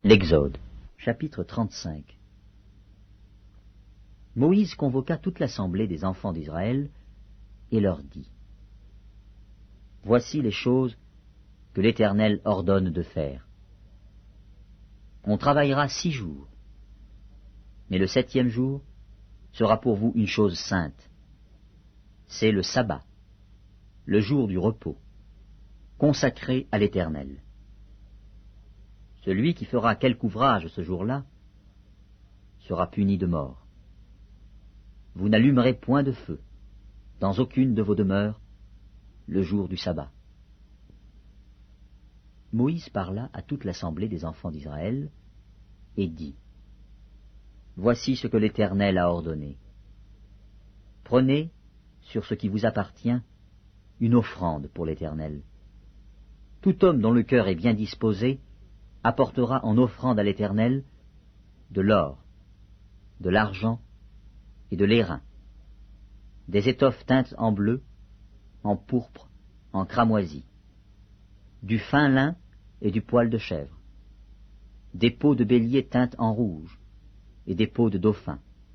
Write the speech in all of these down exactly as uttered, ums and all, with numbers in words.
L'Exode, chapitre trente-cinq. Moïse convoqua toute l'assemblée des enfants d'Israël et leur dit : Voici les choses que l'Éternel ordonne de faire. On travaillera six jours, mais le septième jour sera pour vous une chose sainte. C'est le sabbat, le jour du repos, consacré à l'Éternel. Celui qui fera quelque ouvrage ce jour-là sera puni de mort. Vous n'allumerez point de feu dans aucune de vos demeures le jour du sabbat. Moïse parla à toute l'assemblée des enfants d'Israël et dit : Voici ce que l'Éternel a ordonné. Prenez, sur ce qui vous appartient, une offrande pour l'Éternel. Tout homme dont le cœur est bien disposé apportera en offrande à l'Éternel de l'or, de l'argent et de l'airain, des étoffes teintes en bleu, en pourpre, en cramoisi, du fin lin et du poil de chèvre, des peaux de bélier teintes en rouge et des peaux de dauphin,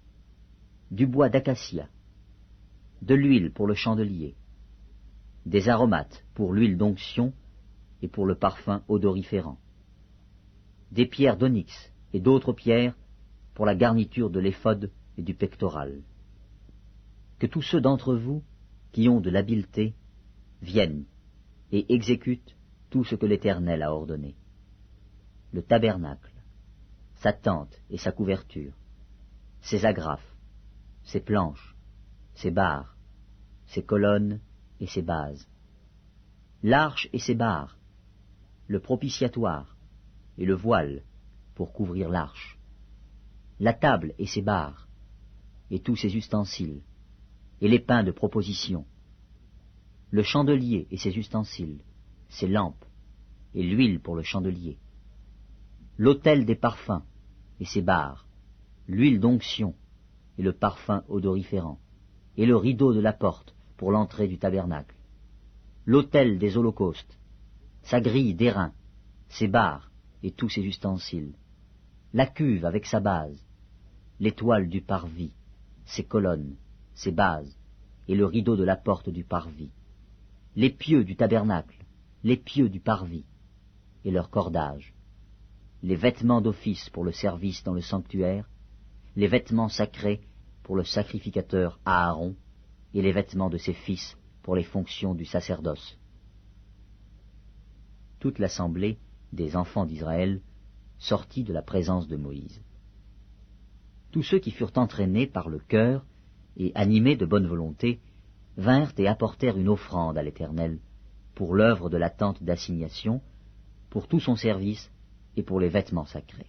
du bois d'acacia, de l'huile pour le chandelier, des aromates pour l'huile d'onction et pour le parfum odoriférant, des pierres d'onyx et d'autres pierres pour la garniture de l'éphod et du pectoral. Que tous ceux d'entre vous qui ont de l'habileté viennent et exécutent tout ce que l'Éternel a ordonné. Le tabernacle, sa tente et sa couverture, ses agrafes, ses planches, ses barres, ses colonnes et ses bases, l'arche et ses barres, le propitiatoire et le voile pour couvrir l'arche, la table et ses barres, et tous ses ustensiles, et les pains de proposition, le chandelier et ses ustensiles, ses lampes, et l'huile pour le chandelier, l'autel des parfums et ses barres, l'huile d'onction et le parfum odoriférant, et le rideau de la porte pour l'entrée du tabernacle, l'autel des holocaustes, sa grille d'airain, ses barres et tous ses ustensiles, la cuve avec sa base, l'étoile du parvis, ses colonnes, ses bases, et le rideau de la porte du parvis, les pieux du tabernacle, les pieux du parvis, et leurs cordages, les vêtements d'office pour le service dans le sanctuaire, les vêtements sacrés pour le sacrificateur Aaron, et les vêtements de ses fils pour les fonctions du sacerdoce. Toute l'assemblée des enfants d'Israël sortit de la présence de Moïse. Tous ceux qui furent entraînés par le cœur et animés de bonne volonté vinrent et apportèrent une offrande à l'Éternel pour l'œuvre de la tente d'assignation, pour tout son service et pour les vêtements sacrés.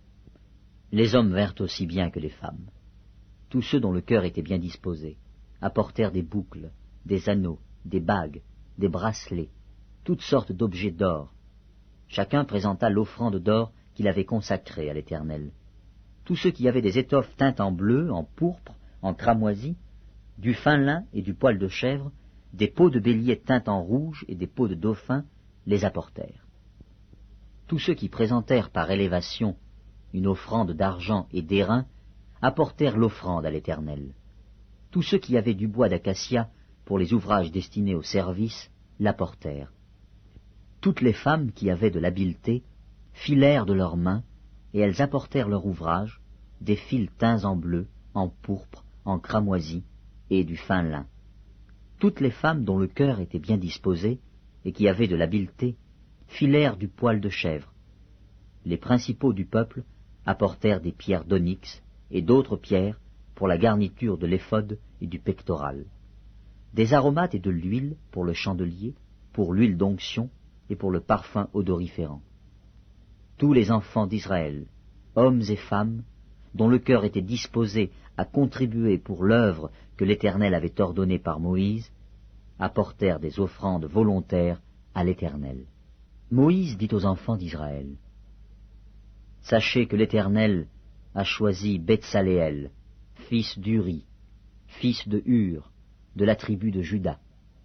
Les hommes vinrent aussi bien que les femmes. Tous ceux dont le cœur était bien disposé apportèrent des boucles, des anneaux, des bagues, des bracelets, toutes sortes d'objets d'or. Chacun présenta l'offrande d'or qu'il avait consacrée à l'Éternel. Tous ceux qui avaient des étoffes teintes en bleu, en pourpre, en cramoisi, du fin lin et du poil de chèvre, des peaux de bélier teintes en rouge et des peaux de dauphin, les apportèrent. Tous ceux qui présentèrent par élévation une offrande d'argent et d'airain apportèrent l'offrande à l'Éternel. Tous ceux qui avaient du bois d'acacia pour les ouvrages destinés au service l'apportèrent. Toutes les femmes qui avaient de l'habileté filèrent de leurs mains, et elles apportèrent leur ouvrage, des fils teints en bleu, en pourpre, en cramoisi, et du fin lin. Toutes les femmes dont le cœur était bien disposé, et qui avaient de l'habileté, filèrent du poil de chèvre. Les principaux du peuple apportèrent des pierres d'onyx, et d'autres pierres pour la garniture de l'éphod et du pectoral, des aromates et de l'huile pour le chandelier, pour l'huile d'onction, et pour le parfum odoriférant. Tous les enfants d'Israël, hommes et femmes, dont le cœur était disposé à contribuer pour l'œuvre que l'Éternel avait ordonnée par Moïse, apportèrent des offrandes volontaires à l'Éternel. Moïse dit aux enfants d'Israël : Sachez que l'Éternel a choisi Betsaléel, fils d'Uri, fils de Hur, de la tribu de Juda.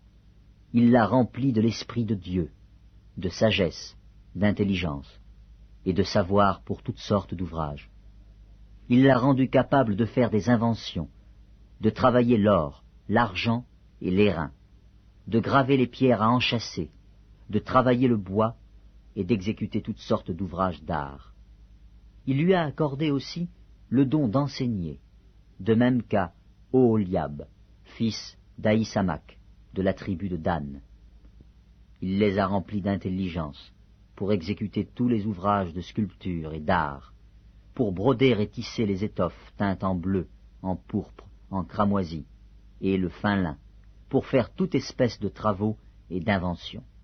Il l'a rempli de l'Esprit de Dieu, de sagesse, d'intelligence, et de savoir pour toutes sortes d'ouvrages. Il l'a rendu capable de faire des inventions, de travailler l'or, l'argent et l'airain, de graver les pierres à enchâsser, de travailler le bois et d'exécuter toutes sortes d'ouvrages d'art. Il lui a accordé aussi le don d'enseigner, de même qu'à Oholiab, fils d'Ahisamach, de la tribu de Dan. Il les a remplis d'intelligence pour exécuter tous les ouvrages de sculpture et d'art, pour broder et tisser les étoffes teintes en bleu, en pourpre, en cramoisi, et le fin lin, pour faire toute espèce de travaux et d'inventions.